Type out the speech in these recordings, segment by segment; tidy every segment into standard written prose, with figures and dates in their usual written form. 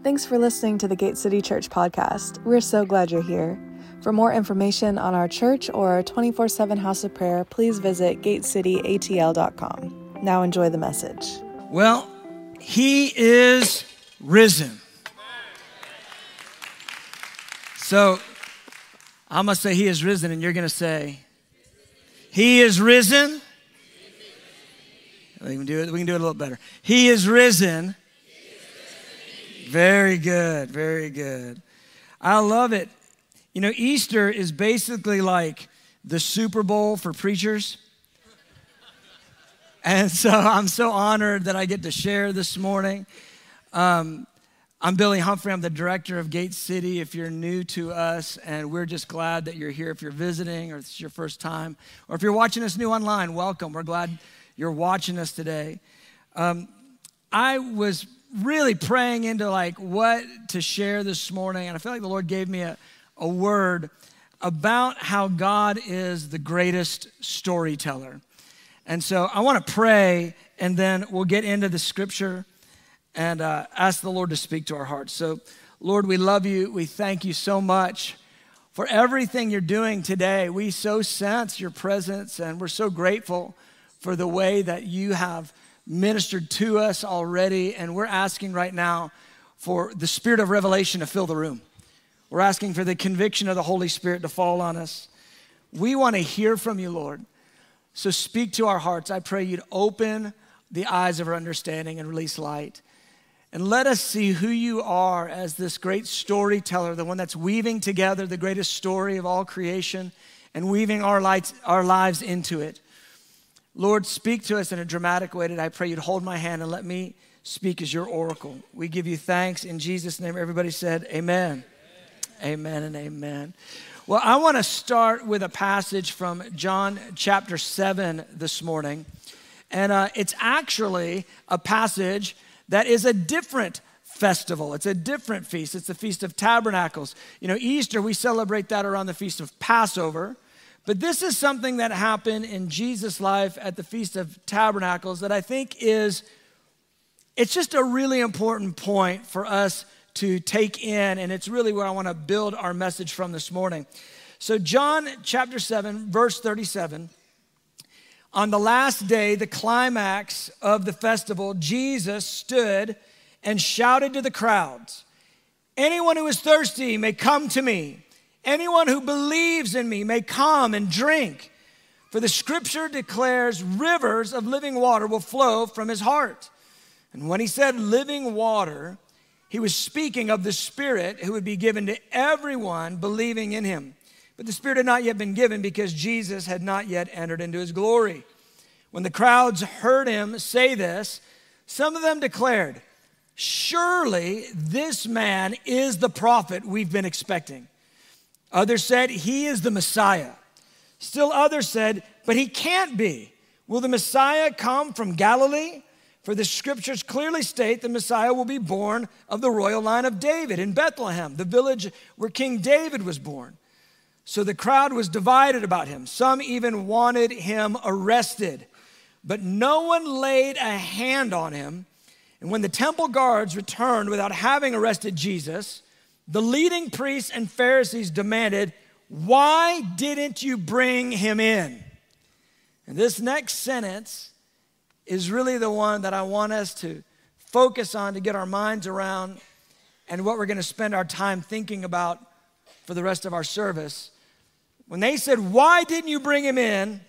Thanks for listening to the Gate City Church podcast. We're so glad you're here. For more information on our church or our 24/7 house of prayer, please visit gatecityatl.com. Now enjoy the message. Well, he is risen. So I'm going to say he is risen, and you're going to say, he is risen. We can do it a little better. He is risen. Very good, very good. I love it. You know, Easter is basically like the Super Bowl for preachers. And so I'm so honored that I get to share this morning. I'm Billy Humphrey. I'm the director of Gate City. If you're new to us, and we're just glad that you're here. If you're visiting or it's your first time, or if you're watching us new online, welcome. We're glad you're watching us today. I was really praying into like what to share this morning, and I feel like the Lord gave me a word about how God is the greatest storyteller. And so I want to pray, and then we'll get into the scripture and ask the Lord to speak to our hearts. So Lord, we love you. We thank you so much for everything you're doing today. We so sense your presence, and we're so grateful for the way that you have ministered to us already, and we're asking right now for the spirit of revelation to fill the room. We're asking for the conviction of the Holy Spirit to fall on us. We want to hear from you, Lord. So speak to our hearts. I pray you'd open the eyes of our understanding and release light. And let us see who you are as this great storyteller, the one that's weaving together the greatest story of all creation and weaving our lives into it. Lord, speak to us in a dramatic way today. I pray you'd hold my hand and let me speak as your oracle. We give you thanks in Jesus' name. Everybody said amen. Amen and amen. Well, I want to start with a passage from John chapter 7 this morning. And it's actually a passage that is a different festival. It's a different feast. It's the Feast of Tabernacles. You know, Easter, we celebrate that around the Feast of Passover. But this is something that happened in Jesus' life at the Feast of Tabernacles that I think it's just a really important point for us to take in, and it's really where I want to build our message from this morning. So John chapter 7, verse 37, on the last day, the climax of the festival, Jesus stood and shouted to the crowds, "Anyone who is thirsty may come to me. Anyone who believes in me may come and drink. For the scripture declares rivers of living water will flow from his heart." And when he said living water, he was speaking of the Spirit who would be given to everyone believing in him. But the Spirit had not yet been given because Jesus had not yet entered into his glory. When the crowds heard him say this, some of them declared, "Surely this man is the prophet we've been expecting." Others said, "He is the Messiah." Still others said, "But he can't be. Will the Messiah come from Galilee? For the scriptures clearly state the Messiah will be born of the royal line of David in Bethlehem, the village where King David was born." So the crowd was divided about him. Some even wanted him arrested, but no one laid a hand on him. And when the temple guards returned without having arrested Jesus, the leading priests and Pharisees demanded, "Why didn't you bring him in?" And this next sentence is really the one that I want us to focus on to get our minds around and what we're going to spend our time thinking about for the rest of our service. When they said, "Why didn't you bring him in?"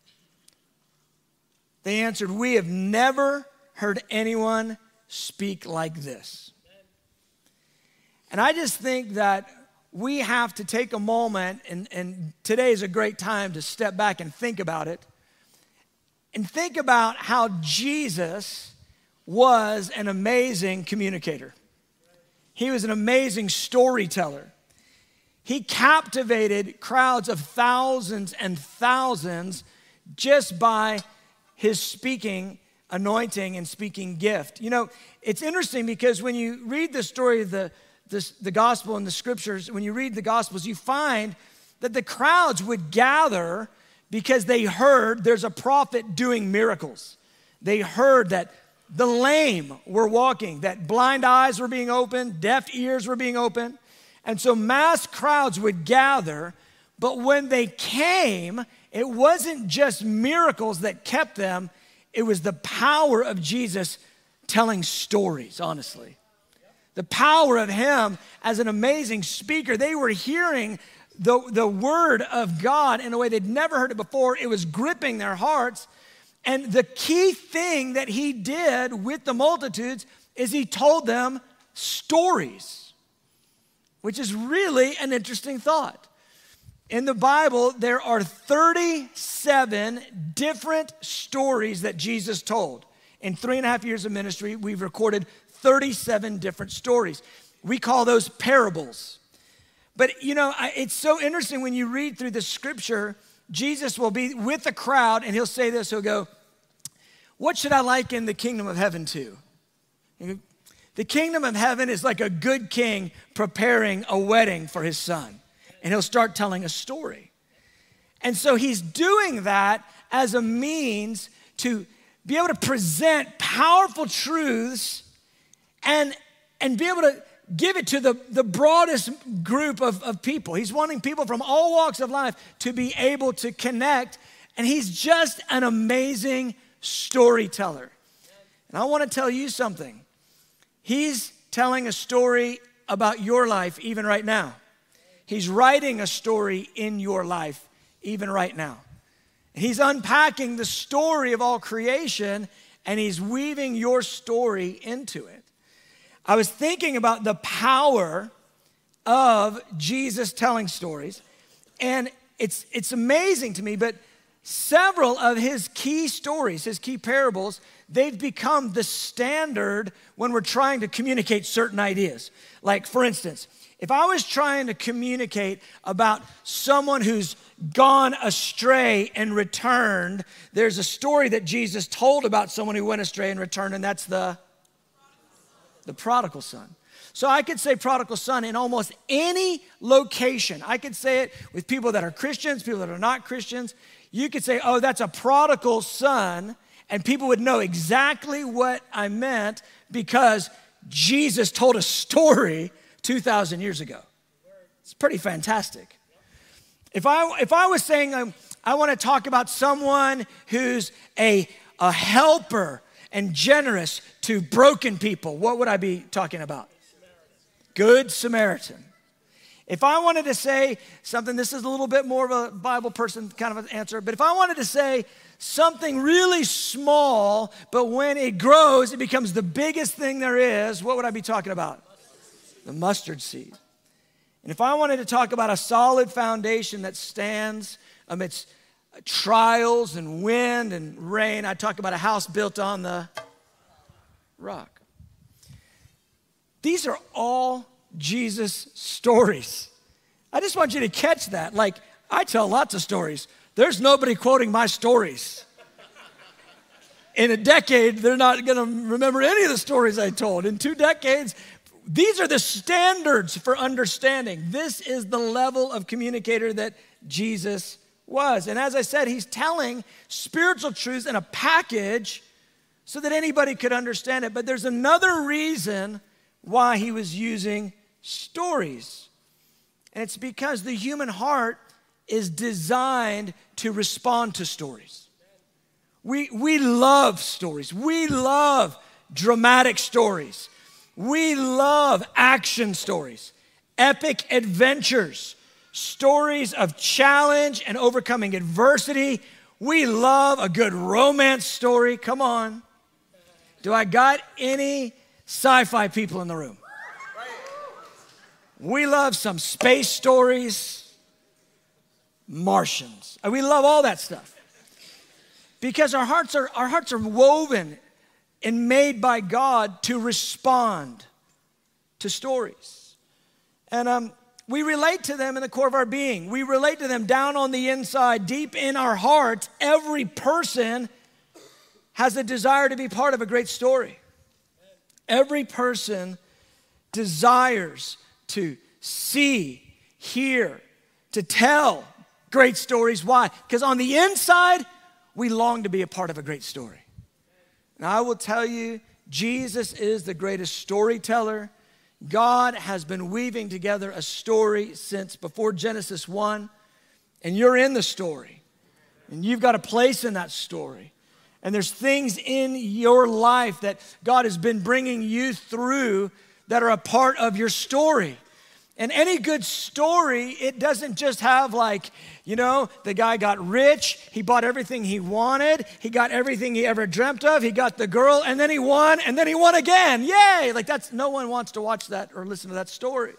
they answered, "We have never heard anyone speak like this." And I just think that we have to take a moment, and today is a great time to step back and think about it. And think about how Jesus was an amazing communicator. He was an amazing storyteller. He captivated crowds of thousands and thousands just by his speaking anointing and speaking gift. You know, it's interesting because when you read the story of the gospel and the scriptures, when you read the gospels, you find that the crowds would gather because they heard there's a prophet doing miracles. They heard that the lame were walking, that blind eyes were being opened, deaf ears were being opened. And so mass crowds would gather, but when they came, it wasn't just miracles that kept them, it was the power of Jesus telling stories, honestly. The power of him as an amazing speaker. They were hearing the word of God in a way they'd never heard it before. It was gripping their hearts. And the key thing that he did with the multitudes is he told them stories, which is really an interesting thought. In the Bible, there are 37 different stories that Jesus told. In 3.5 years of ministry, we've recorded 37 different stories. We call those parables. But you know, it's so interesting when you read through the scripture, Jesus will be with a crowd and he'll say this, he'll go, what should I liken the kingdom of heaven to? The kingdom of heaven is like a good king preparing a wedding for his son. And he'll start telling a story. And so he's doing that as a means to be able to present powerful truths and be able to give it to the broadest group of people. He's wanting people from all walks of life to be able to connect. And he's just an amazing storyteller. And I want to tell you something. He's telling a story about your life even right now. He's writing a story in your life even right now. He's unpacking the story of all creation and he's weaving your story into it. I was thinking about the power of Jesus telling stories, and it's amazing to me, but several of his key stories, his key parables, they've become the standard when we're trying to communicate certain ideas. Like, for instance, if I was trying to communicate about someone who's gone astray and returned, there's a story that Jesus told about someone who went astray and returned, and that's the prodigal son. So I could say prodigal son in almost any location. I could say it with people that are Christians, people that are not Christians. You could say, oh, that's a prodigal son, and people would know exactly what I meant because Jesus told a story 2,000 years ago. It's pretty fantastic. If I was saying I want to talk about someone who's a helper and generous to broken people, what would I be talking about? Good Samaritan. If I wanted to say something, this is a little bit more of a Bible person kind of an answer, but if I wanted to say something really small, but when it grows, it becomes the biggest thing there is, what would I be talking about? The mustard seed. And if I wanted to talk about a solid foundation that stands amidst trials and wind and rain, I'd talk about a house built on the rock. These are all Jesus stories. I just want you to catch that. Like, I tell lots of stories. There's nobody quoting my stories. In a decade, they're not going to remember any of the stories I told. In 2 decades, these are the standards for understanding. This is the level of communicator that Jesus was. And as I said, he's telling spiritual truths in a package so that anybody could understand it. But there's another reason why he was using stories. And it's because the human heart is designed to respond to stories. We love stories. We love dramatic stories. We love action stories, epic adventures, stories of challenge and overcoming adversity. We love a good romance story. Come on. Do I got any sci-fi people in the room? We love some space stories, Martians. We love all that stuff. Because our hearts are woven and made by God to respond to stories. And we relate to them in the core of our being. We relate to them down on the inside, deep in our hearts. Every person has a desire to be part of a great story. Every person desires to see, hear, to tell great stories. Why? Because on the inside, we long to be a part of a great story. And I will tell you, Jesus is the greatest storyteller. God has been weaving together a story since before Genesis 1, and you're in the story, and you've got a place in that story. And there's things in your life that God has been bringing you through that are a part of your story. And any good story, it doesn't just have like, the guy got rich, he bought everything he wanted, he got everything he ever dreamt of, he got the girl, and then he won again. Yay! Like no one wants to watch that or listen to that story.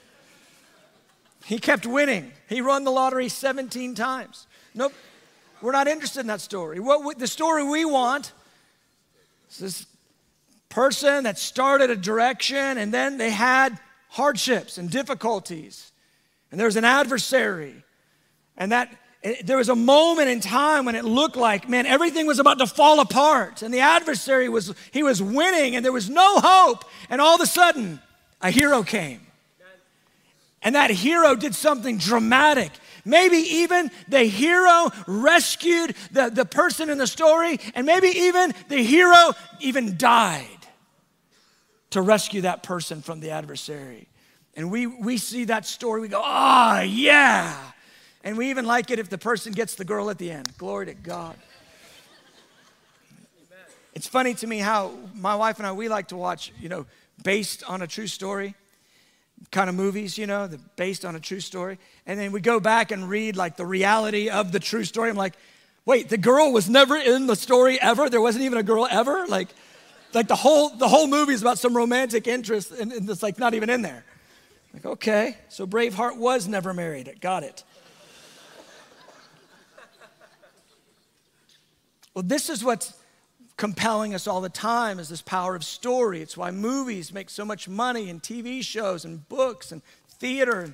He kept winning. He won the lottery 17 times. Nope, we're not interested in that story. The story we want is this person that started a direction and then they had hardships and difficulties, and there was an adversary, and there was a moment in time when it looked like, man, everything was about to fall apart, and the adversary was winning, and there was no hope, and all of a sudden, a hero came, and that hero did something dramatic. Maybe even the hero rescued the person in the story, and maybe even the hero even died to rescue that person from the adversary. And we see that story, we go, yeah. And we even like it if the person gets the girl at the end. Glory to God. Amen. It's funny to me how my wife and I, we like to watch, based on a true story kind of movies, based on a true story. And then we go back and read like the reality of the true story. I'm like, wait, the girl was never in the story ever? There wasn't even a girl ever? Like the whole movie is about some romantic interest, and it's like not even in there. Like, okay, so Braveheart was never married. Got it. Well, this is what's compelling us all the time, is this power of story. It's why movies make so much money, and TV shows and books and theater.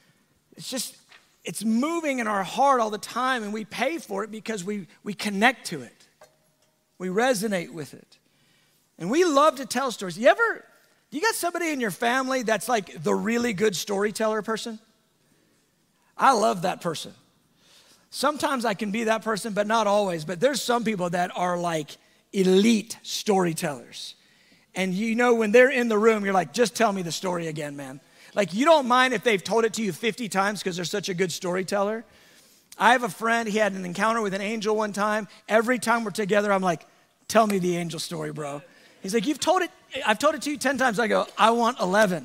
It's moving in our heart all the time, and we pay for it because we connect to it. We resonate with it. And we love to tell stories. You got somebody in your family that's like the really good storyteller person? I love that person. Sometimes I can be that person, but not always. But there's some people that are like elite storytellers. And when they're in the room, you're like, just tell me the story again, man. Like, you don't mind if they've told it to you 50 times because they're such a good storyteller. I have a friend, he had an encounter with an angel one time. Every time we're together, I'm like, tell me the angel story, bro. He's like, I've told it to you 10 times. I go, I want 11.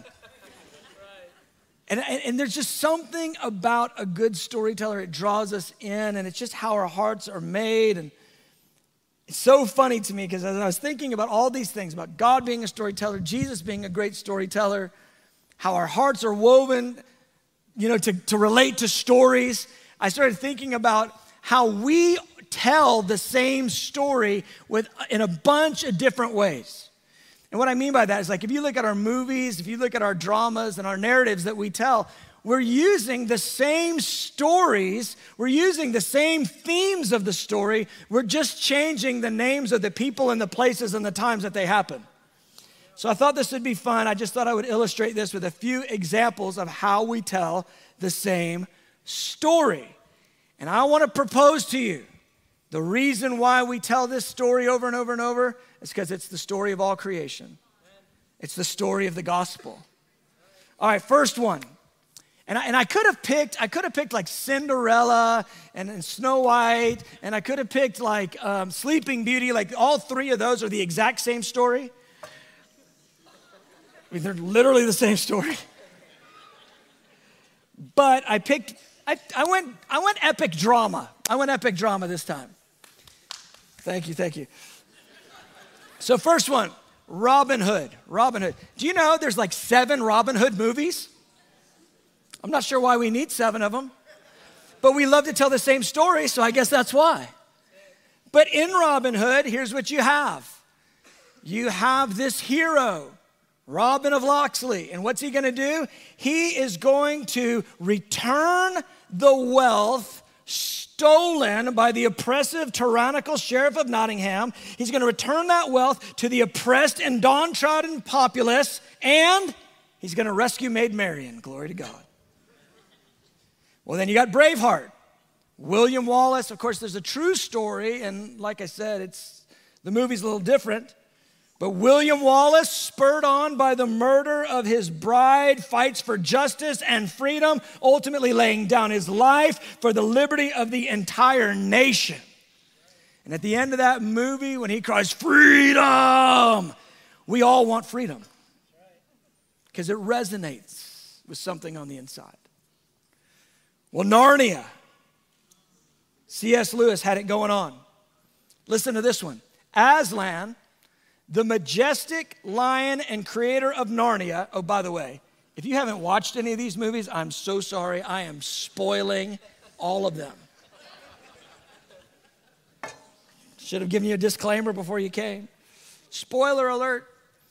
And there's just something about a good storyteller. It draws us in, and it's just how our hearts are made. And it's so funny to me because as I was thinking about all these things, about God being a storyteller, Jesus being a great storyteller, how our hearts are woven, to relate to stories, I started thinking about how we tell the same story in a bunch of different ways. And what I mean by that is, like, if you look at our movies, if you look at our dramas and our narratives that we tell, we're using the same stories, we're using the same themes of the story, we're just changing the names of the people and the places and the times that they happen. So I thought this would be fun. I just thought I would illustrate this with a few examples of how we tell the same story. And I want to propose to you, the reason why we tell this story over and over and over is because it's the story of all creation. It's the story of the gospel. All right, first one. And I could have picked like Cinderella and Snow White, and I could have picked like Sleeping Beauty. Like, all three of those are the exact same story. I mean, they're literally the same story. But I went epic drama. I went epic drama this time. Thank you. So first one, Robin Hood. Do you know there's like 7 Robin Hood movies? I'm not sure why we need 7 of them, but we love to tell the same story, so I guess that's why. But in Robin Hood, here's what you have. You have this hero, Robin of Locksley, and what's he gonna do? He is going to return the wealth stolen by the oppressive, tyrannical sheriff of Nottingham. He's going to return that wealth to the oppressed and downtrodden populace, and he's going to rescue Maid Marian. Glory to God. Well, then you got Braveheart. William Wallace. Of course, there's a true story, and like I said, it's The movie's a little different, but William Wallace, spurred on by the murder of his bride, fights for justice and freedom, ultimately laying down his life for the liberty of the entire nation. And at the end of that movie, when he cries, freedom, we all want freedom because it resonates with something on the inside. Well, Narnia, C.S. Lewis had it going on. Listen to this one. Aslan, the majestic lion and creator of Narnia. Oh, by the way, if you haven't watched any of these movies, I'm so sorry. I am spoiling all of them. Should have given you a disclaimer before you came. Spoiler alert.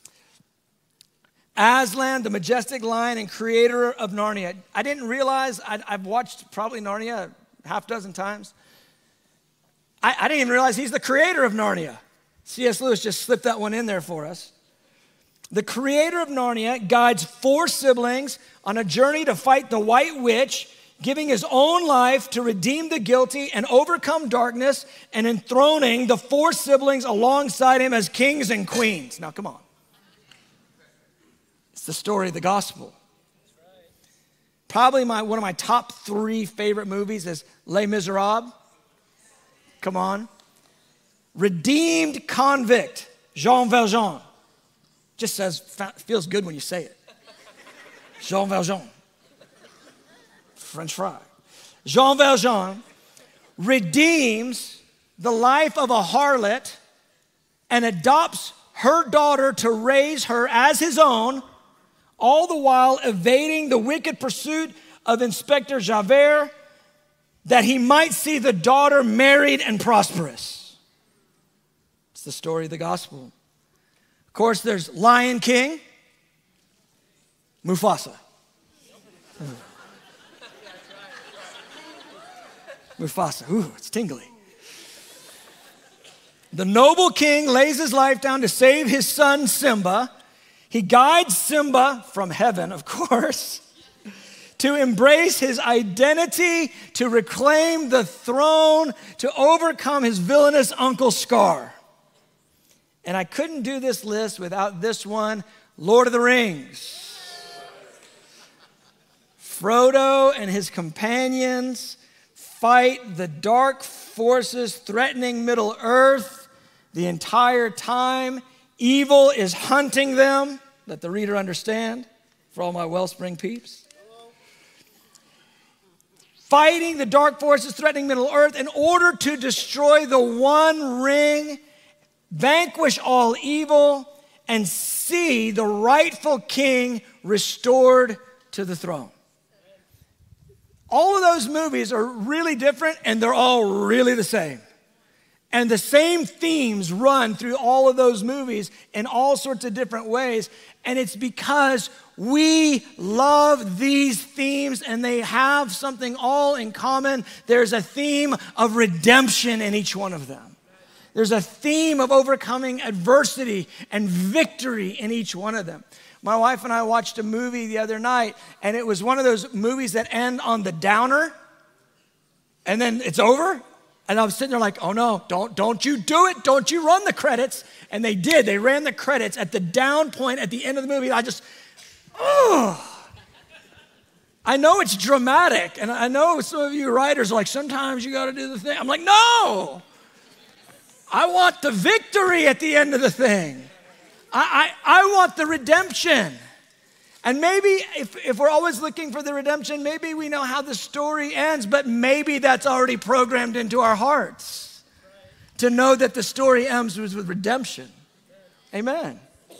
Aslan, the majestic lion and creator of Narnia. I didn't realize, I've watched probably Narnia half dozen times. I didn't even realize he's the creator of Narnia. C.S. Lewis just slipped that one in there for us. The creator of Narnia guides 4 siblings on a journey to fight the White Witch, giving his own life to redeem the guilty and overcome darkness, and enthroning the 4 siblings alongside him as kings and queens. Now, come on. It's the story of the gospel. Probably one of my top 3 favorite movies is Les Miserables. Come on. Redeemed convict, Jean Valjean. Just feels good when you say it. Jean Valjean. French fry. Jean Valjean redeems the life of a harlot and adopts her daughter to raise her as his own, all the while evading the wicked pursuit of Inspector Javert that he might see the daughter married and prosperous. It's the story of the gospel. Of course, there's Lion King, Mufasa. Mufasa, ooh, it's tingly. The noble king lays his life down to save his son Simba. He guides Simba from heaven, of course, to embrace his identity, to reclaim the throne, to overcome his villainous uncle Scar. And I couldn't do this list without this one, Lord of the Rings. Frodo and his companions fight the dark forces threatening Middle-earth the entire time. Evil is hunting them. Let the reader understand, for all my Wellspring peeps. Fighting the dark forces threatening Middle-earth in order to destroy the One Ring, vanquish all evil, and see the rightful king restored to the throne. All of those movies are really different, and they're all really the same. And the same themes run through all of those movies in all sorts of different ways. And it's because we love these themes and they have something all in common. There's a theme of redemption in each one of them. There's a theme of overcoming adversity and victory in each one of them. My wife and I watched a movie the other night, and it was one of those movies that end on the downer, and then it's over. And I was sitting there like, oh no, don't you do it. Don't you run the credits. And they did. They ran the credits at the down point at the end of the movie. I know it's dramatic. And I know some of you writers are like, sometimes you got to do the thing. I'm like, no. I want the victory at the end of the thing. I want the redemption. And maybe if we're always looking for the redemption, maybe we know how the story ends, but maybe that's already programmed into our hearts to know that the story ends with redemption. Amen.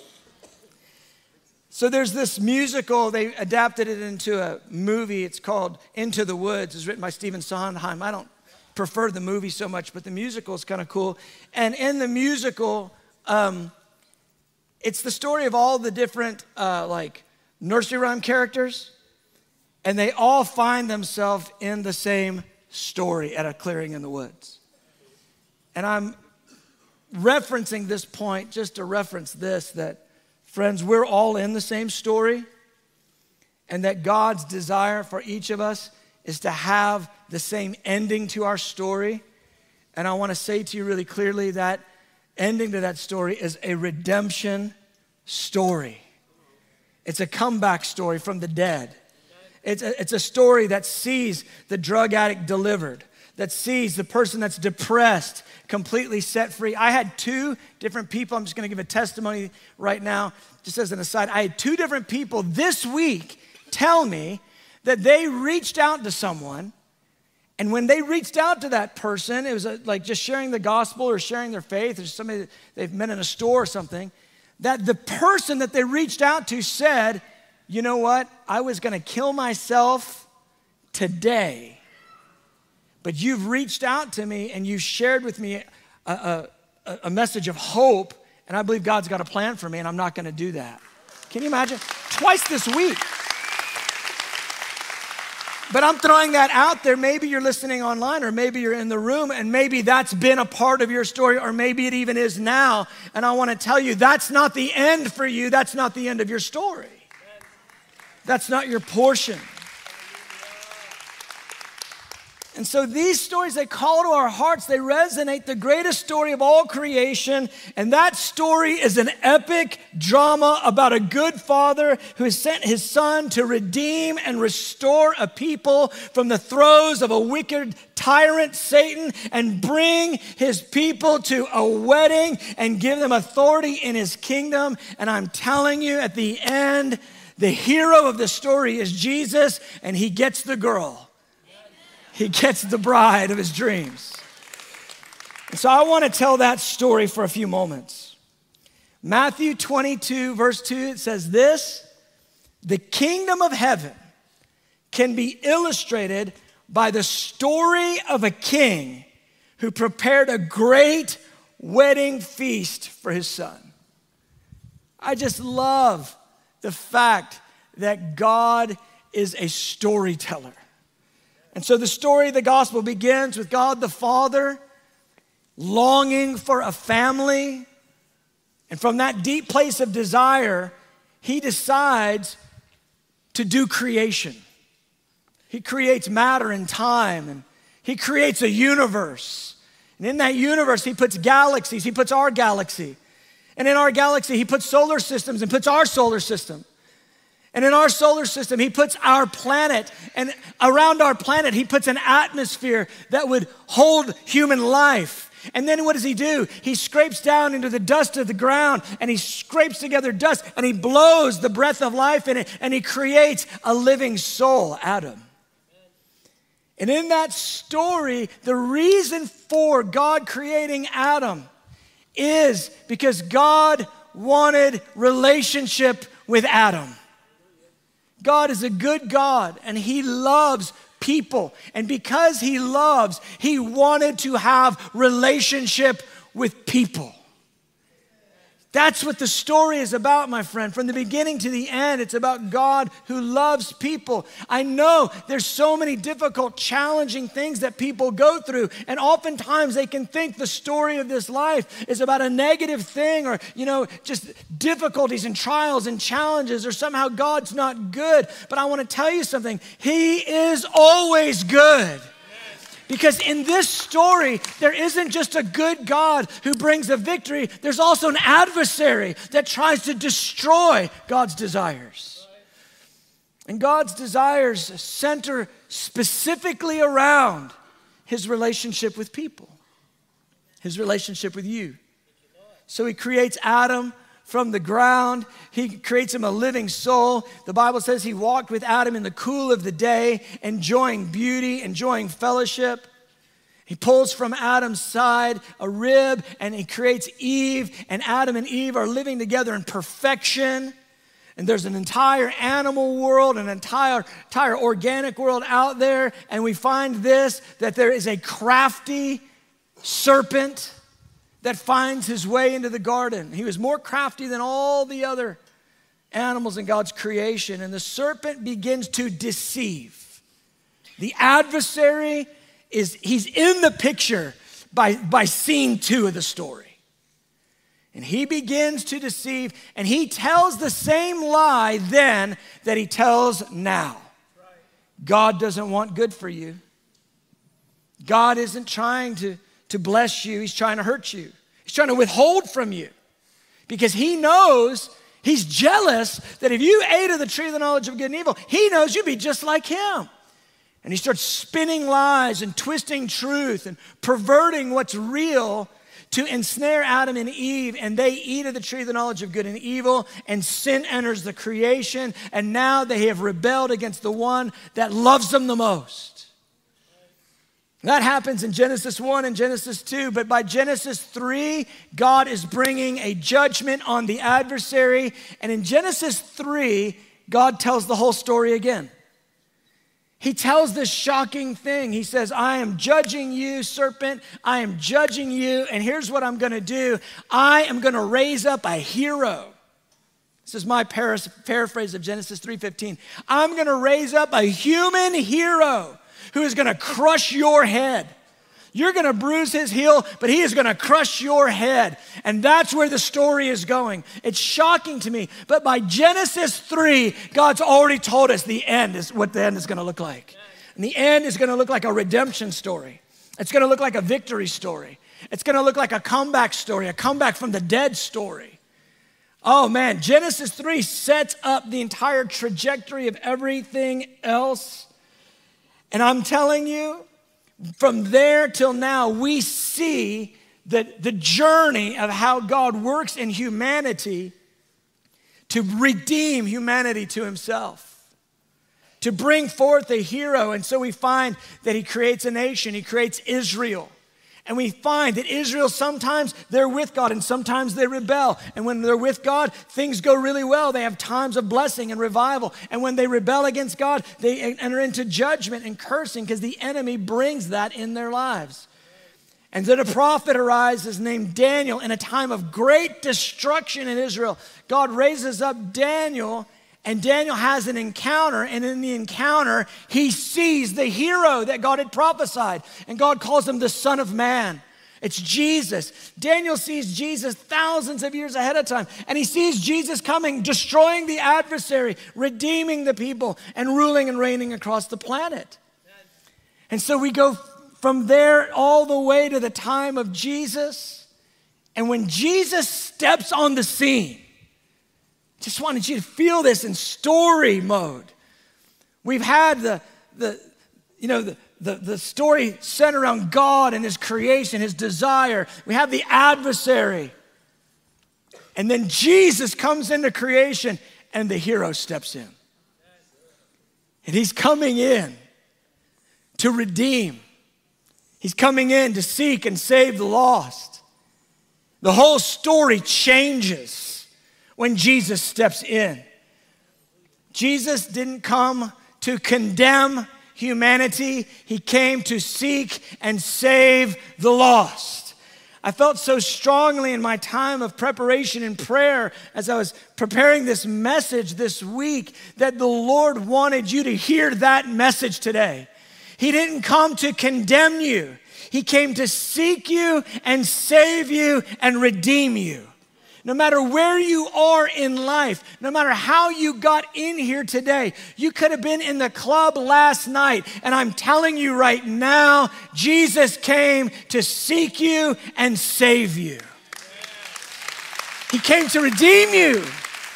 So there's this musical, they adapted it into a movie. It's called Into the Woods. It's written by Stephen Sondheim. I don't prefer the movie so much, but the musical is kind of cool. And in the musical, it's the story of all the different nursery rhyme characters, and they all find themselves in the same story at a clearing in the woods. And I'm referencing this point just to reference this, that friends, we're all in the same story, and that God's desire for each of us is to have the same ending to our story. And I want to say to you really clearly that ending to that story is a redemption story. It's a comeback story from the dead. It's a story that sees the drug addict delivered, that sees the person that's depressed completely set free. I had two different people. I'm just going to give a testimony right now, just as an aside. I had two different people this week tell me that they reached out to someone, and when they reached out to that person, it was like just sharing the gospel or sharing their faith, or somebody that they've met in a store or something, that the person that they reached out to said, you know what, I was going to kill myself today, but you've reached out to me and you shared with me a message of hope, and I believe God's got a plan for me, and I'm not going to do that. Can you imagine? Twice this week. But I'm throwing that out there. Maybe you're listening online, or maybe you're in the room, and maybe that's been a part of your story, or maybe it even is now. And I want to tell you, that's not the end for you. That's not the end of your story. That's not your portion. And so these stories, they call to our hearts, they resonate, the greatest story of all creation. And that story is an epic drama about a good father who has sent his son to redeem and restore a people from the throes of a wicked tyrant, Satan, and bring his people to a wedding and give them authority in his kingdom. And I'm telling you, at the end, the hero of the story is Jesus, and he gets the girl. He gets the bride of his dreams. And so I want to tell that story for a few moments. Matthew 22, verse 2, it says this: the kingdom of heaven can be illustrated by the story of a king who prepared a great wedding feast for his son. I just love the fact that God is a storyteller. And so the story of the gospel begins with God the Father longing for a family. And from that deep place of desire, he decides to do creation. He creates matter and time, and he creates a universe. And in that universe, he puts galaxies. He puts our galaxy. And in our galaxy, he puts solar systems and puts our solar system. And in our solar system, he puts our planet, and around our planet, he puts an atmosphere that would hold human life. And then what does he do? He scrapes down into the dust of the ground, and he scrapes together dust, and he blows the breath of life in it, and he creates a living soul, Adam. And in that story, the reason for God creating Adam is because God wanted relationship with Adam. God is a good God, and he loves people. And because he loves, he wanted to have relationship with people. That's what the story is about, my friend. From the beginning to the end, it's about God who loves people. I know there's so many difficult, challenging things that people go through, and oftentimes they can think the story of this life is about a negative thing, or, just difficulties and trials and challenges, or somehow God's not good. But I want to tell you something. He is always good. Because in this story, there isn't just a good God who brings a victory. There's also an adversary that tries to destroy God's desires. And God's desires center specifically around his relationship with people, his relationship with you. So he creates Adam from the ground. He creates him a living soul. The Bible says he walked with Adam in the cool of the day, enjoying beauty, enjoying fellowship. He pulls from Adam's side a rib, and he creates Eve, and Adam and Eve are living together in perfection. And there's an entire animal world, an entire organic world out there. And we find this, that there is a crafty serpent that finds his way into the garden. He was more crafty than all the other animals in God's creation. And the serpent begins to deceive. The adversary he's in the picture by scene 2 of the story. And he begins to deceive, and he tells the same lie then that he tells now. God doesn't want good for you. God isn't trying to bless you. He's trying to hurt you. He's trying to withhold from you because he knows, he's jealous that if you ate of the tree of the knowledge of good and evil, he knows you'd be just like him. And he starts spinning lies and twisting truth and perverting what's real to ensnare Adam and Eve, and they eat of the tree of the knowledge of good and evil, and sin enters the creation, and now they have rebelled against the one that loves them the most. That happens in Genesis 1 and Genesis 2, but by Genesis 3, God is bringing a judgment on the adversary, and in Genesis 3, God tells the whole story again. He tells this shocking thing. He says, I am judging you, serpent. I am judging you. And here's what I'm going to do. I am going to raise up a hero. This is my paraphrase of Genesis 3:15. I'm going to raise up a human hero who is going to crush your head. You're going to bruise his heel, but he is going to crush your head. And that's where the story is going. It's shocking to me. But by Genesis 3, God's already told us the end is what the end is going to look like. And the end is going to look like a redemption story. It's going to look like a victory story. It's going to look like a comeback story, a comeback from the dead story. Oh man, Genesis 3 sets up the entire trajectory of everything else. And I'm telling you, from there till now, we see that the journey of how God works in humanity to redeem humanity to himself, to bring forth a hero. And so we find that he creates a nation, he creates Israel. And we find that Israel, sometimes they're with God and sometimes they rebel. And when they're with God, things go really well. They have times of blessing and revival. And when they rebel against God, they enter into judgment and cursing because the enemy brings that in their lives. And then a prophet arises named Daniel in a time of great destruction in Israel. God raises up Daniel, and Daniel has an encounter, and in the encounter, he sees the hero that God had prophesied, and God calls him the Son of Man. It's Jesus. Daniel sees Jesus thousands of years ahead of time, and he sees Jesus coming, destroying the adversary, redeeming the people, and ruling and reigning across the planet. And so we go from there all the way to the time of Jesus, and when Jesus steps on the scene, just wanted you to feel this in story mode. We've had the story centered around God and his creation, his desire. We have the adversary. And then Jesus comes into creation and the hero steps in. And he's coming in to redeem. He's coming in to seek and save the lost. The whole story changes when Jesus steps in. Jesus didn't come to condemn humanity. He came to seek and save the lost. I felt so strongly in my time of preparation and prayer as I was preparing this message this week that the Lord wanted you to hear that message today. He didn't come to condemn you. He came to seek you and save you and redeem you. No matter where you are in life, no matter how you got in here today, you could have been in the club last night. And I'm telling you right now, Jesus came to seek you and save you. He came to redeem you.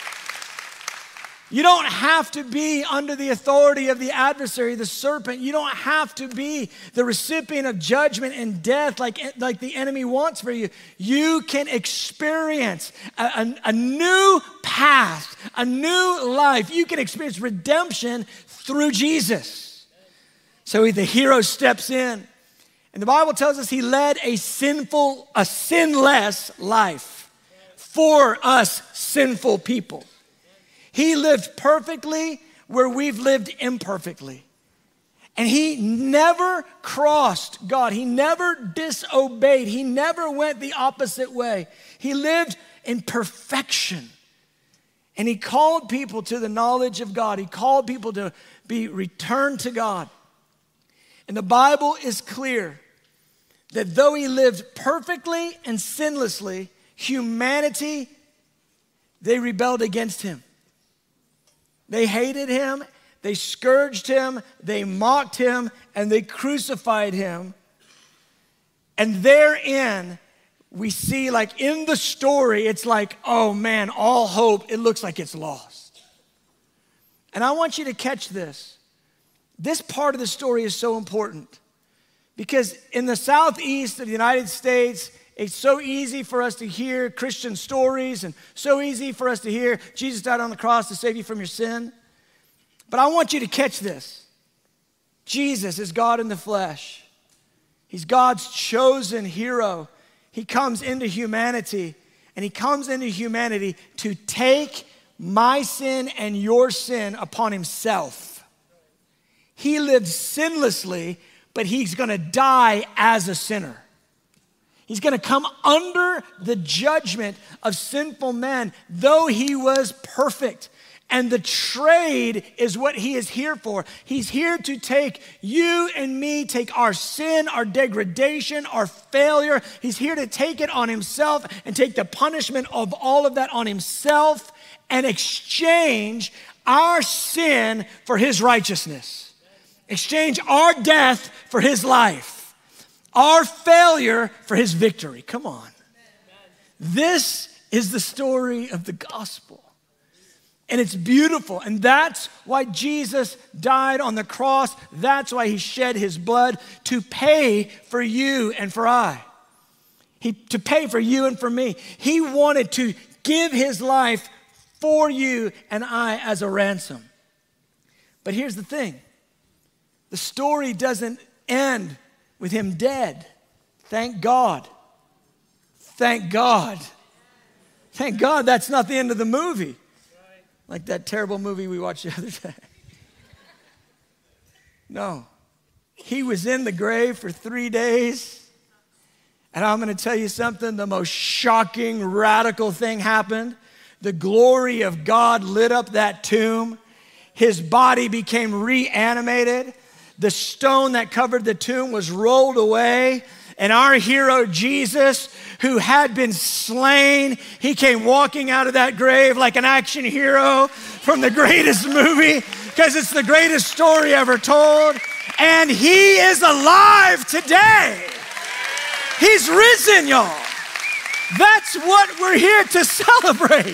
You don't have to be under the authority of the adversary, the serpent. You don't have to be the recipient of judgment and death like the enemy wants for you. You can experience a new path, a new life. You can experience redemption through Jesus. So the hero steps in. And the Bible tells us he led a sinless life for us sinful people. He lived perfectly where we've lived imperfectly. And he never crossed God. He never disobeyed. He never went the opposite way. He lived in perfection. And he called people to the knowledge of God. He called people to be returned to God. And the Bible is clear that though he lived perfectly and sinlessly, humanity, they rebelled against him. They hated him, they scourged him, they mocked him, and they crucified him. And therein we see like in the story, it's like, oh man, all hope, it looks like it's lost. And I want you to catch this. This part of the story is so important because in the southeast of the United States, it's so easy for us to hear Christian stories and so easy for us to hear Jesus died on the cross to save you from your sin. But I want you to catch this. Jesus is God in the flesh. He's God's chosen hero. He comes into humanity, and he comes into humanity to take my sin and your sin upon himself. He lived sinlessly, but he's gonna die as a sinner. He's gonna come under the judgment of sinful men, though he was perfect. And the trade is what he is here for. He's here to take you and me, take our sin, our degradation, our failure. He's here to take it on himself and take the punishment of all of that on himself and exchange our sin for his righteousness. Exchange our death for his life. Our failure for his victory. Come on. This is the story of the gospel. And it's beautiful. And that's why Jesus died on the cross. That's why he shed his blood to pay for you and for I. To pay for you and for me. He wanted to give his life for you and I as a ransom. But here's the thing. The story doesn't end with him dead. Thank God. Thank God. Thank God that's not the end of the movie. Like that terrible movie we watched the other day. No. He was in the grave for 3 days. And I'm going to tell you something. The most shocking, radical thing happened. The glory of God lit up that tomb. His body became reanimated. The stone that covered the tomb was rolled away. And our hero, Jesus, who had been slain, he came walking out of that grave like an action hero from the greatest movie, because it's the greatest story ever told. And he is alive today. He's risen, y'all. That's what we're here to celebrate.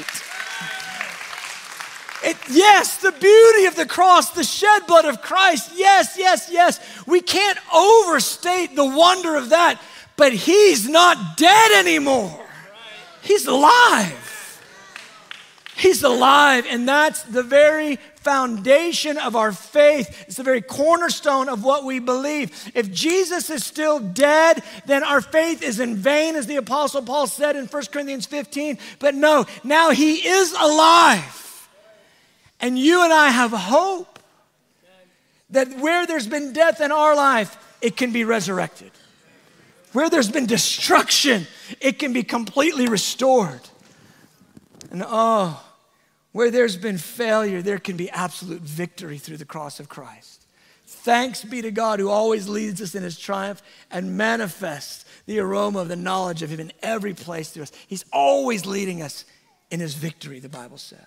Yes, the beauty of the cross, the shed blood of Christ. Yes, yes, yes. We can't overstate the wonder of that, but he's not dead anymore. He's alive. He's alive, and that's the very foundation of our faith. It's the very cornerstone of what we believe. If Jesus is still dead, then our faith is in vain, as the Apostle Paul said in 1 Corinthians 15. But no, now he is alive. And you and I have hope that where there's been death in our life, it can be resurrected. Where there's been destruction, it can be completely restored. And where there's been failure, there can be absolute victory through the cross of Christ. Thanks be to God who always leads us in his triumph and manifests the aroma of the knowledge of him in every place through us. He's always leading us in his victory, the Bible says.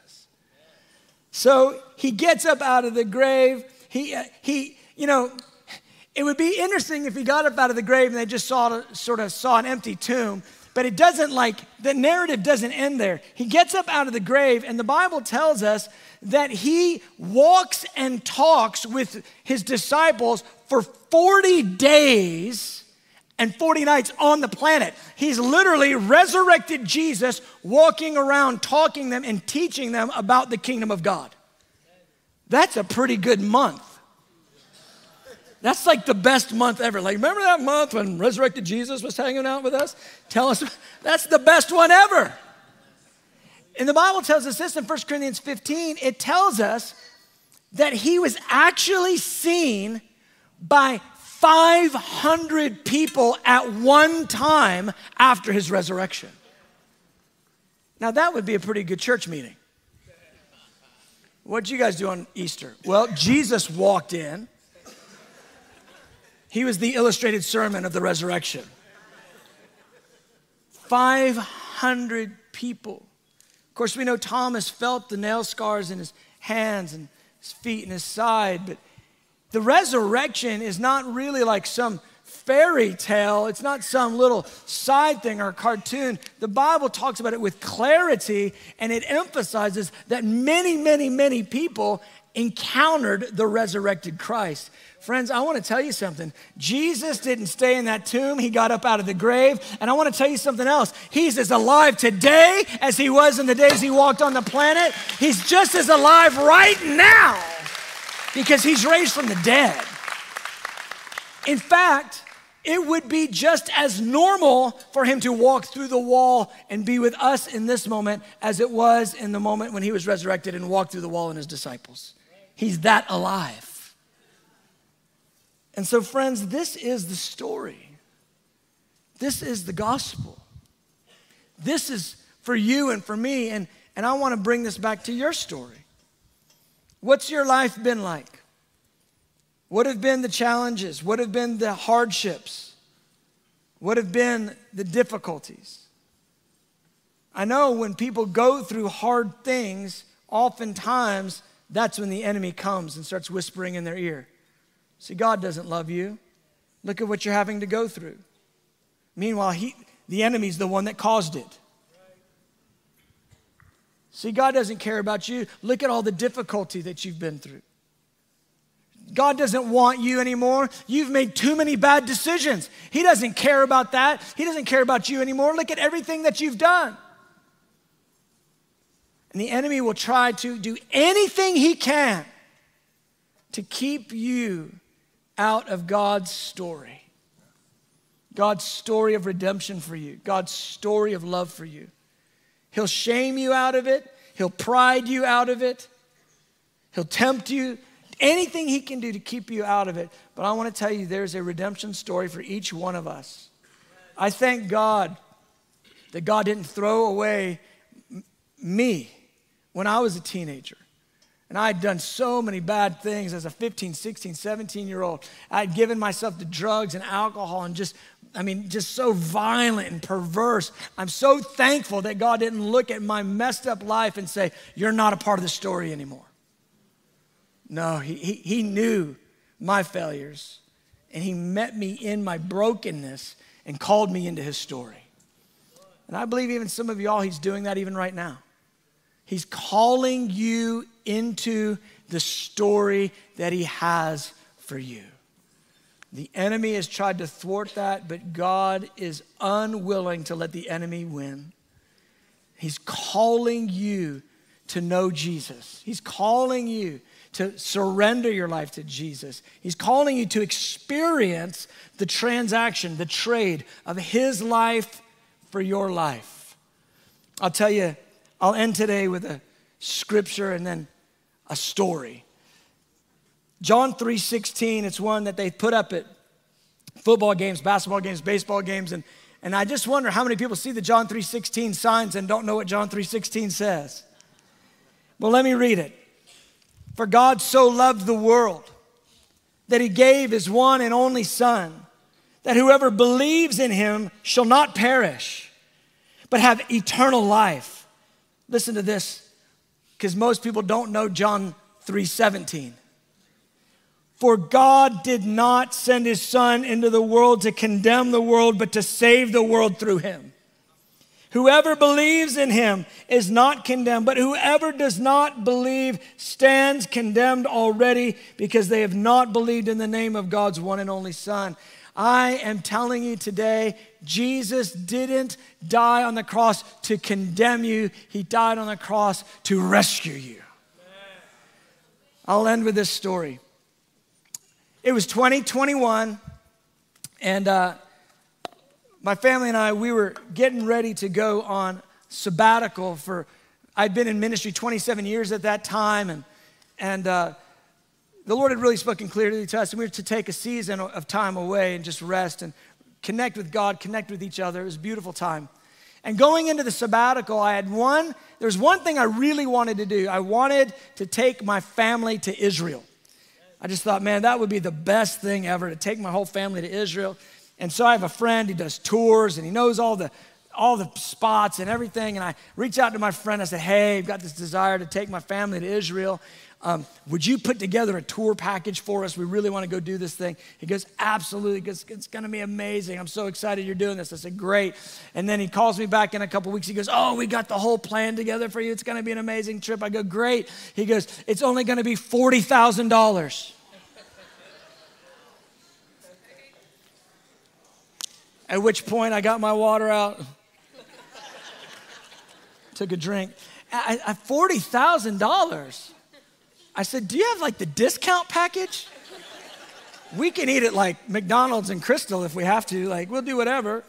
So he gets up out of the grave. It would be interesting if he got up out of the grave and they just sort of saw an empty tomb, but it doesn't the narrative doesn't end there. He gets up out of the grave, and the Bible tells us that he walks and talks with his disciples for 40 days and 40 nights on the planet. He's literally resurrected Jesus, walking around, talking them and teaching them about the kingdom of God. That's a pretty good month. That's like the best month ever. Like, remember that month when resurrected Jesus was hanging out with us? Tell us, that's the best one ever. And the Bible tells us this in 1 Corinthians 15. It tells us that he was actually seen by 500 people at one time after his resurrection. Now that would be a pretty good church meeting. What'd you guys do on Easter? Well, Jesus walked in. He was the illustrated sermon of the resurrection. 500 people. Of course, we know Thomas felt the nail scars in his hands and his feet and his side, but the resurrection is not really like some fairy tale. It's not some little side thing or cartoon. The Bible talks about it with clarity, and it emphasizes that many, many, many people encountered the resurrected Christ. Friends, I want to tell you something. Jesus didn't stay in that tomb. He got up out of the grave. And I want to tell you something else. He's as alive today as he was in the days he walked on the planet. He's just as alive right now because he's raised from the dead. In fact, it would be just as normal for him to walk through the wall and be with us in this moment as it was in the moment when he was resurrected and walked through the wall in his disciples. He's that alive. And so, friends, this is the story. This is the gospel. This is for you and for me, and I want to bring this back to your story. What's your life been like? What have been the challenges? What have been the hardships? What have been the difficulties? I know when people go through hard things, oftentimes that's when the enemy comes and starts whispering in their ear. See, God doesn't love you. Look at what you're having to go through. Meanwhile, the enemy's the one that caused it. See, God doesn't care about you. Look at all the difficulty that you've been through. God doesn't want you anymore. You've made too many bad decisions. He doesn't care about that. He doesn't care about you anymore. Look at everything that you've done. And the enemy will try to do anything he can to keep you out of God's story. God's story of redemption for you. God's story of love for you. He'll shame you out of it. He'll pride you out of it. He'll tempt you. Anything he can do to keep you out of it. But I want to tell you, there's a redemption story for each one of us. I thank God that God didn't throw away me when I was a teenager. And I had done so many bad things as a 15, 16, 17-year-old. I had given myself to drugs and alcohol and just so violent and perverse. I'm so thankful that God didn't look at my messed up life and say, you're not a part of the story anymore. No, he knew my failures, and he met me in my brokenness and called me into his story. And I believe even some of y'all, he's doing that even right now. He's calling you into the story that he has for you. The enemy has tried to thwart that, but God is unwilling to let the enemy win. He's calling you to know Jesus. He's calling you to surrender your life to Jesus. He's calling you to experience the transaction, the trade of his life for your life. I'll tell you, I'll end today with a scripture and then a story. John 3:16, it's one that they put up at football games, basketball games, baseball games, and I just wonder how many people see the John 3:16 signs and don't know what John 3:16 says. Well, let me read it. For God so loved the world that he gave his one and only Son, that whoever believes in him shall not perish, but have eternal life. Listen to this, because most people don't know John 3:17. For God did not send his Son into the world to condemn the world, but to save the world through him. Whoever believes in him is not condemned, but whoever does not believe stands condemned already because they have not believed in the name of God's one and only Son. I am telling you today, Jesus didn't die on the cross to condemn you. He died on the cross to rescue you. I'll end with this story. It was 2021, and my family and I, we were getting ready to go on sabbatical I'd been in ministry 27 years at that time, and the Lord had really spoken clearly to us, and we were to take a season of time away and just rest and connect with God, connect with each other. It was a beautiful time. And going into the sabbatical, there was one thing I really wanted to do. I wanted to take my family to Israel. I just thought, man, that would be the best thing ever, to take my whole family to Israel. And so I have a friend, he does tours, and he knows all all the spots and everything. And I reached out to my friend. I said, hey, I've got this desire to take my family to Israel. Would you put together a tour package for us? We really want to go do this thing. He goes, absolutely. He goes, it's going to be amazing. I'm so excited you're doing this. I said, great. And then he calls me back in a couple weeks. He goes, oh, we got the whole plan together for you. It's going to be an amazing trip. I go, great. He goes, it's only going to be $40,000. At which point I got my water out, took a drink. At $40,000. I said, do you have like the discount package? We can eat at like McDonald's and Crystal if we have to. Like, we'll do whatever.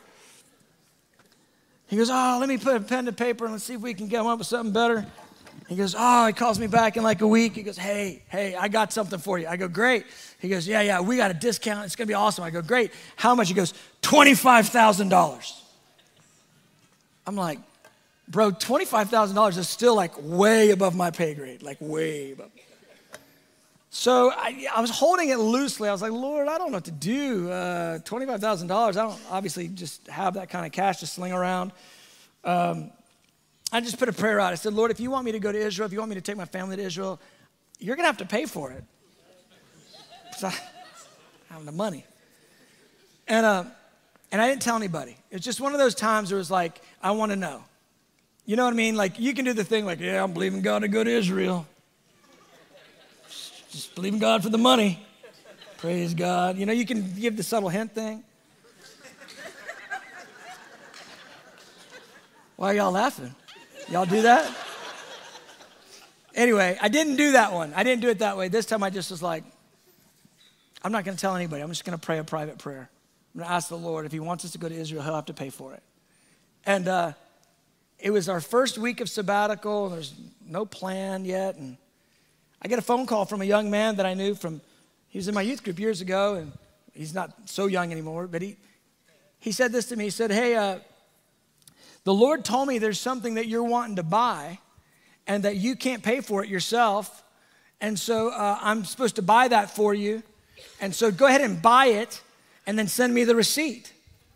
He goes, oh, let me put a pen to paper and let's see if we can come up with something better. He goes, oh, he calls me back in like a week. He goes, hey, I got something for you. I go, great. He goes, yeah, we got a discount. It's going to be awesome. I go, great. How much? He goes, $25,000. I'm like, bro, $25,000 is still like way above my pay grade, like way above. So I was holding it loosely. I was like, Lord, I don't know what to do. $25,000, I don't obviously just have that kind of cash to sling around. I just put a prayer out. I said, Lord, if you want me to go to Israel, if you want me to take my family to Israel, you're going to have to pay for it. Because I have the money. And I didn't tell anybody. It's just one of those times where it was like, I want to know. You know what I mean? Like, you can do the thing like, yeah, I'm believing God to go to Israel. Just believe in God for the money. Praise God. You know, you can give the subtle hint thing. Why are y'all laughing? Y'all do that? Anyway, I didn't do that one. I didn't do it that way. This time I just was like, I'm not going to tell anybody. I'm just going to pray a private prayer. I'm going to ask the Lord, if he wants us to go to Israel, he'll have to pay for it. And it was our first week of sabbatical, and there's no plan yet. And I get a phone call from a young man that I knew he was in my youth group years ago, and he's not so young anymore, but he said this to me. He said, hey, the Lord told me there's something that you're wanting to buy and that you can't pay for it yourself. And so I'm supposed to buy that for you. And so go ahead and buy it and then send me the receipt.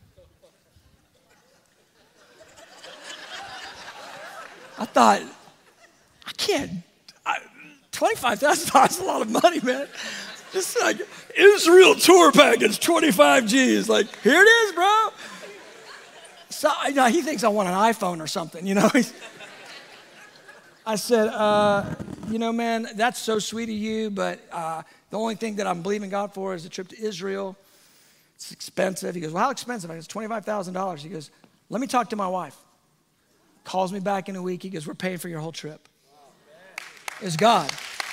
I thought, I can't. $25,000 is a lot of money, man. Just like Israel tour package, 25 G's. Like, here it is, bro. So, you know, he thinks I want an iPhone or something, you know. I said, you know, man, that's so sweet of you, but the only thing that I'm believing God for is a trip to Israel. It's expensive. He goes, well, how expensive? I go, it's $25,000. He goes, let me talk to my wife. Calls me back in a week. He goes, we're paying for your whole trip. It's God.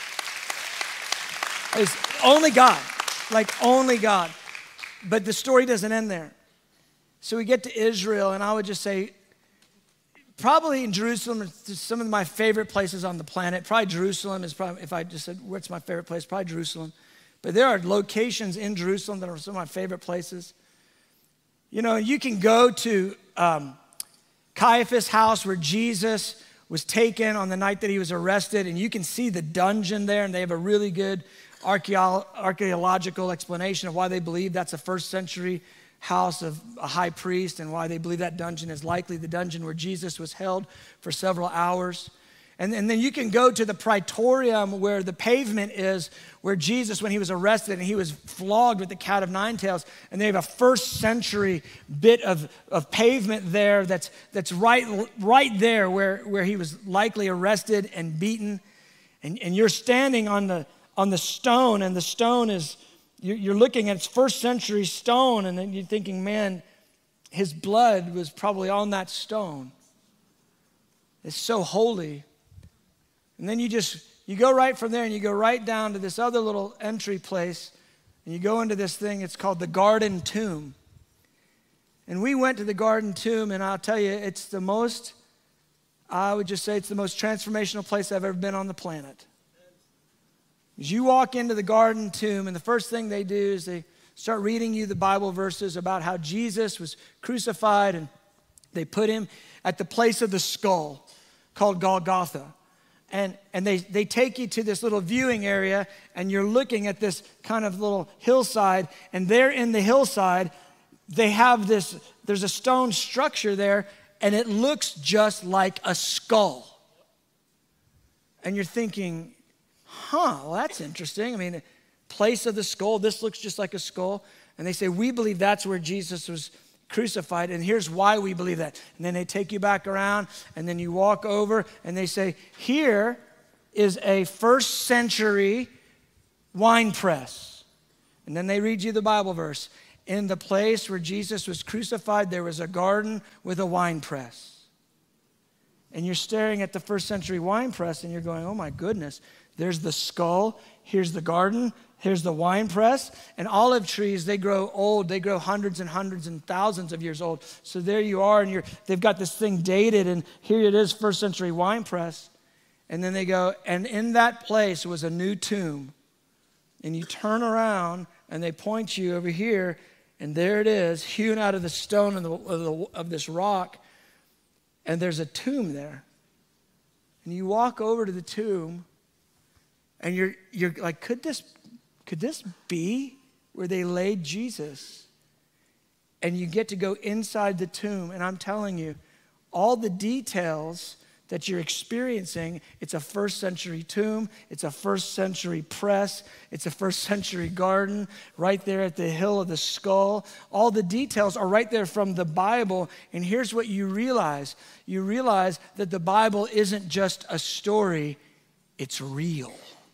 It's only God. Like, only God. But the story doesn't end there. So we get to Israel, and I would just say, probably in Jerusalem, some of my favorite places on the planet. Probably Jerusalem is probably, if I just said, what's my favorite place? Probably Jerusalem. But there are locations in Jerusalem that are some of my favorite places. You know, you can go to Caiaphas' house where Jesus was taken on the night that he was arrested, and you can see the dungeon there, and they have a really good archaeological explanation of why they believe that's a first century house of a high priest and why they believe that dungeon is likely the dungeon where Jesus was held for several hours. And then you can go to the praetorium where the pavement is, where Jesus, when he was arrested and he was flogged with the cat of nine tails, and they have a first century bit of pavement there that's right there where he was likely arrested and beaten. And you're standing on the stone, and the stone is, you're looking at its first century stone, and then you're thinking, man, his blood was probably on that stone. It's so holy. And then you go right from there and you go right down to this other little entry place, and you go into this thing, it's called the Garden Tomb. And we went to the Garden Tomb, and I'll tell you, I would just say it's the most transformational place I've ever been on the planet. As you walk into the Garden Tomb, and the first thing they do is they start reading you the Bible verses about how Jesus was crucified, and they put him at the place of the skull called Golgotha. And they take you to this little viewing area, and you're looking at this kind of little hillside, and there in the hillside, they have there's a stone structure there, and it looks just like a skull. And you're thinking, well, that's interesting. I mean, place of the skull, this looks just like a skull. And they say, we believe that's where Jesus was crucified, and here's why we believe that. And then they take you back around, and then you walk over, and they say, here is a first century wine press. And then they read you the Bible verse. In the place where Jesus was crucified, there was a garden with a wine press. And you're staring at the first century wine press, and you're going, oh my goodness, there's the skull, here's the garden, here's the wine press. And olive trees, they grow old. They grow hundreds and hundreds and thousands of years old. So there you are, and they've got this thing dated, and here it is, first century wine press. And then they go, and in that place was a new tomb. And you turn around, and they point you over here, and there it is, hewn out of the stone of this rock, and there's a tomb there. And you walk over to the tomb, and you're like, could this be where they laid Jesus? And you get to go inside the tomb, and I'm telling you, all the details that you're experiencing, it's a first century tomb, it's a first century press, it's a first century garden, right there at the hill of the skull. All the details are right there from the Bible, and here's what you realize. You realize that the Bible isn't just a story, it's real.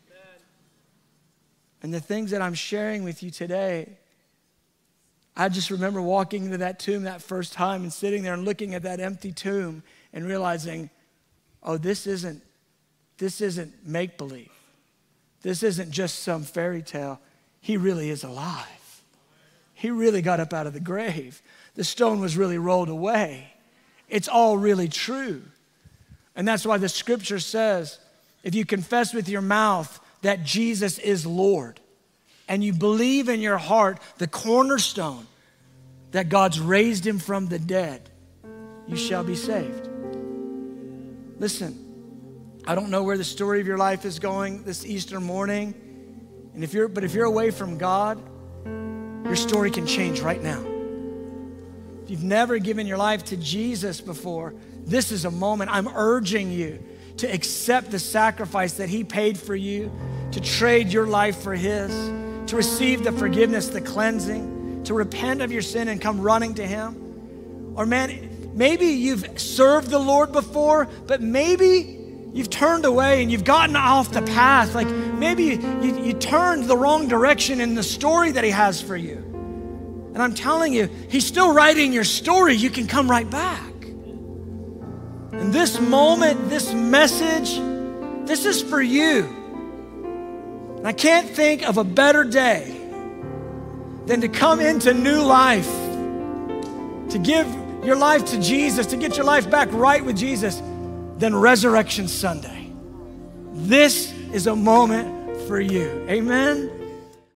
And the things that I'm sharing with you today, I just remember walking into that tomb that first time and sitting there and looking at that empty tomb and realizing, oh, this isn't make-believe. This isn't just some fairy tale. He really is alive. He really got up out of the grave. The stone was really rolled away. It's all really true. And that's why the scripture says, if you confess with your mouth that Jesus is Lord, and you believe in your heart the cornerstone that God's raised him from the dead, you shall be saved. Listen, I don't know where the story of your life is going this Easter morning, but if you're away from God, your story can change right now. If you've never given your life to Jesus before, this is a moment. I'm urging you to accept the sacrifice that he paid for you, to trade your life for his, to receive the forgiveness, the cleansing, to repent of your sin and come running to him. Or maybe you've served the Lord before, but maybe you've turned away and you've gotten off the path. Like maybe you turned the wrong direction in the story that he has for you. And I'm telling you, he's still writing your story. You can come right back. And this moment, this message, this is for you. And I can't think of a better day than to come into new life, to give your life to Jesus, to get your life back right with Jesus, than Resurrection Sunday. This is a moment for you. Amen.